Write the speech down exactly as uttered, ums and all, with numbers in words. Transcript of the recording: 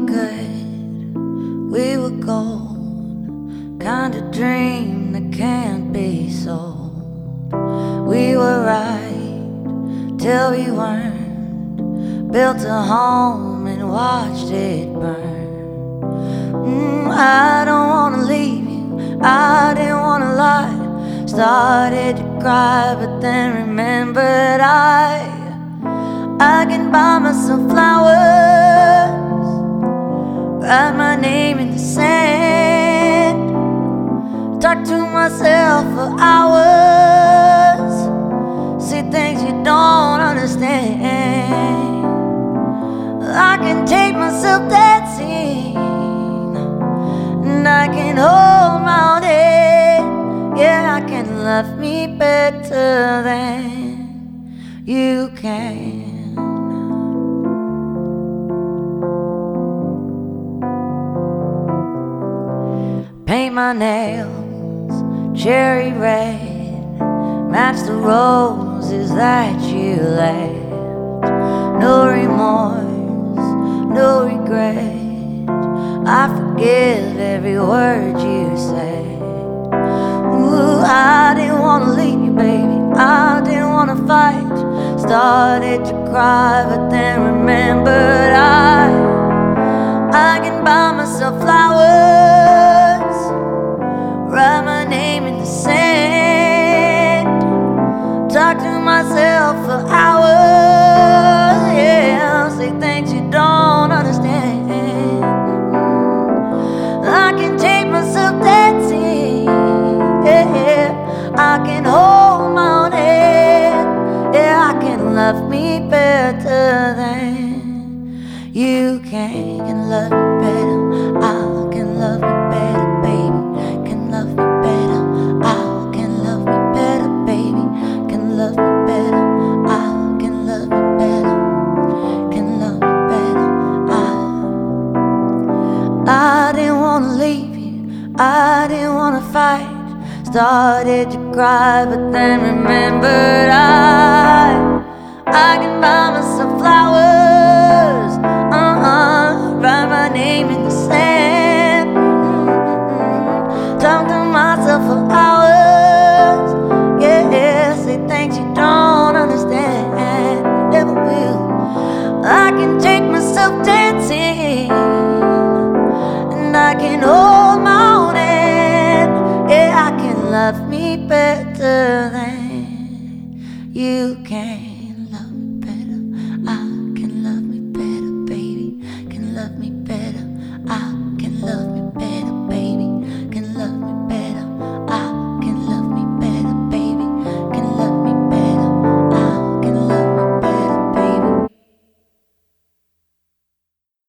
good, we were gold, kind of dream that can't be sold. We were right till we weren't, built a home and watched it burn. mm, I don't wanna leave you, I didn't wanna lie. Started to cry but then remembered I I can buy myself flowers, write my name in the sand, talk to myself for hours, see things you don't understand. I can take myself dancing, and I can hold my own head. Yeah, I can love me better than you can. Paint my nails cherry red, match the roses that you left. No remorse, no regret, I forgive every word you said. Ooh, I didn't wanna leave you, baby, I didn't wanna fight. Started to cry but then remembered I I can buy myself flowers, write my name in the sand, talk to myself for hours, yeah, say things you don't understand. I can take myself dancing, yeah, I can hold my own head. Yeah, I can love me better than you can. Can love me better, I can love me better, baby. Can love me better, I can love me better, baby. Can love me better, I can love me better. Can love me better, I I didn't wanna leave you, I didn't wanna fight. Started to cry but then remembered I I can buy myself flowers, uh-uh, write my name in the sand, mm-hmm. Talk to myself for hours, yeah, say things you don't understand, never will. I can take myself dancing, and I can hold my own hand. Yeah, I can love me better than you can.